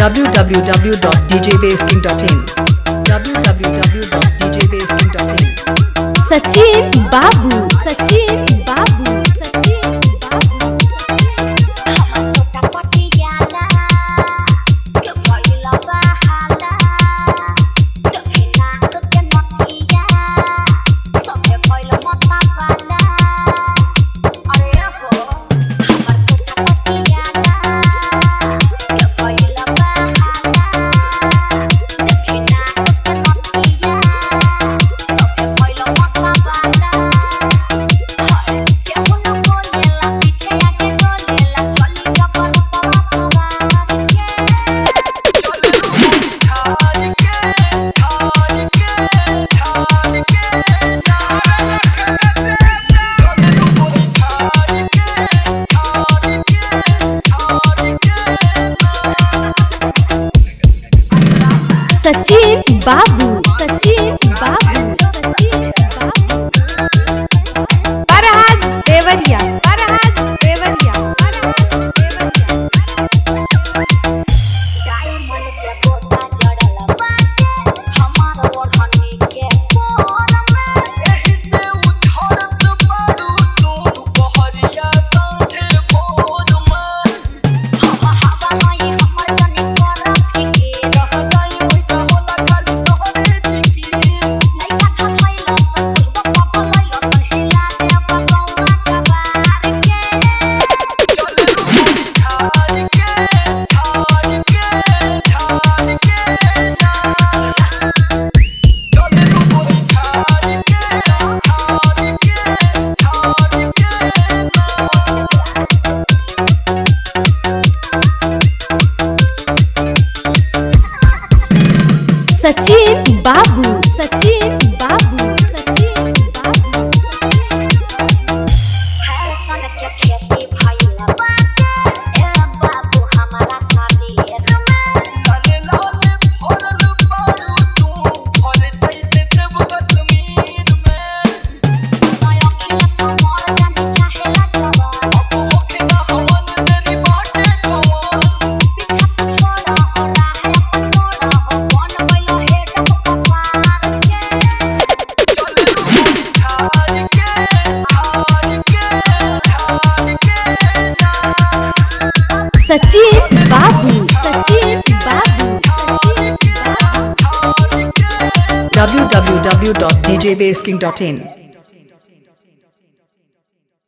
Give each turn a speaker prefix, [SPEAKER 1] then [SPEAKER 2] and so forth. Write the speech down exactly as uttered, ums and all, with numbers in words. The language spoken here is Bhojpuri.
[SPEAKER 1] w w w dot d j bass king dot in w w w dot d j bass king dot in
[SPEAKER 2] Sachin बाबू सचिन बाबू सचिन बाबू सचिन बाबू सचिन बाबू सचिन बाबू फरहाद देवरिया फरहाद देवरिया फरहाद देवरिया डायमंड के गोता जड़ल बाटे हमार ओढ़नी के कोन में एही से उछड़त बाड़ू तू बहरिया सांझे भोर में हम हवा नहीं हमर जनी पर फिके रह गई उल्टा होला खाली तोहरे जिकी लइका था थैला सब बाबा लइला हिला दे बाबा जवार के चल रूही छाड़ के छाड़ के छाड़ के ना चल रूही छाड़ के छाड़ के छाड़ के ना सचिन बाबू सचिन बाबू सचिन बाबू फैशन के खेती भइल बाटे ए बाबू हमारा शादी में लाल लाल भरल बाड़ू तू भर जैसे सेब कश्मीर में नया खिला कमर जाने चाहेला जवान अब होके ना हमन तेरी बाटे कवन पीछा छोड़ा हो रहा है अपन मोड़ा हो बन गइलो हेड पकवान के चल रूही छाड़ के छाड़ के छाड़ के ना सचिन बाबू सचिन बाबू सचिन बाबू
[SPEAKER 1] w w w dot d j bass king dot in